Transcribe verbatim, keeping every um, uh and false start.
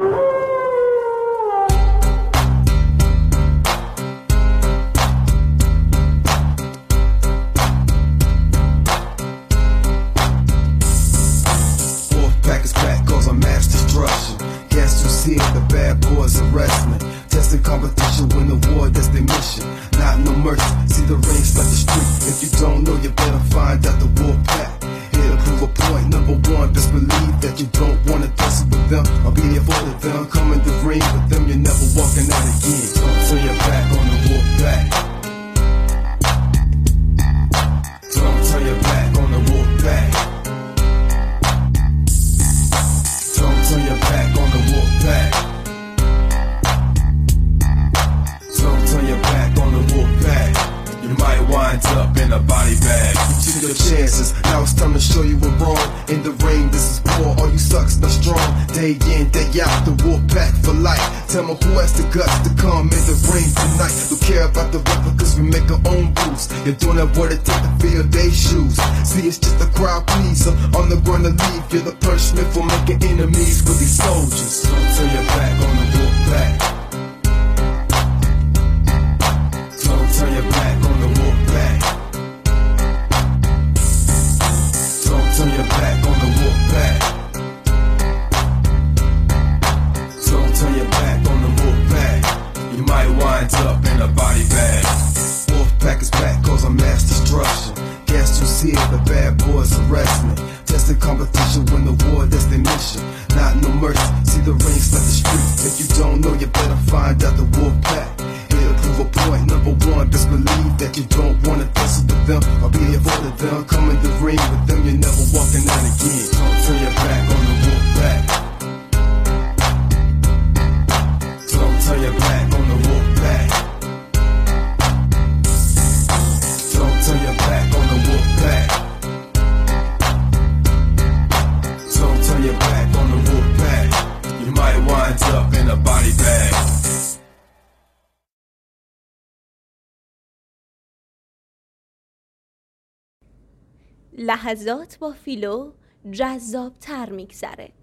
Wolfpack is back, cause I'm mass destruction. Guess who's here? The bad boys arrest me. Testing competition, win the war, that's their mission. Not no mercy, see the rings like the street. If you don't know, you better find out the Wolfpack. Here to prove a point, number one, best believe that you don't wanna tussle with them or be avoided them. Come in the ring with them, you're never walking out again. Don't turn your back on the Wolfpack. Don't turn your back on the Wolfpack. Don't turn your back on the Wolfpack. Don't turn your back on the Wolfpack. You might wind up in a body bag. You took your chances, now it's time to show you we're wrong. In the ring, this is war, all you sucks not strong. Day in, day out, the Wolfpack for life. Tell me who has the guts to come in the ring tonight. Don't care about the replicas, we make our own rules. You're doing that what it take to fill their shoes. See, it's just a crowd pleaser, on the ground to leave. You're the punishment for making enemies with these soldiers. Don't turn your back on the Wolfpack. Don't turn your back on the Wolfpack. Don't turn your back on the Wolfpack. Don't turn your back on the Wolfpack. You might wind up in a body bag. Wolfpack is back, cause I'm mass destruction. Guess who's here? The bad boys arrest me. Testing competition, win the war, that's their mission. Not no mercy, see the rings like the street. If you don't know, you better find out the Wolfpack. Here to prove a point, number one, best believe that you don't wanna tussle with them or be avoided them. Come in the ring with them, you're never walking out again. Don't turn your back on the Wolfpack. Don't turn your back on the Wolfpack. Don't turn your back on the Wolfpack. Don't turn your back on the Wolfpack. You might wind up in a body bag. لحظات با فیلو جذاب تر میگذره.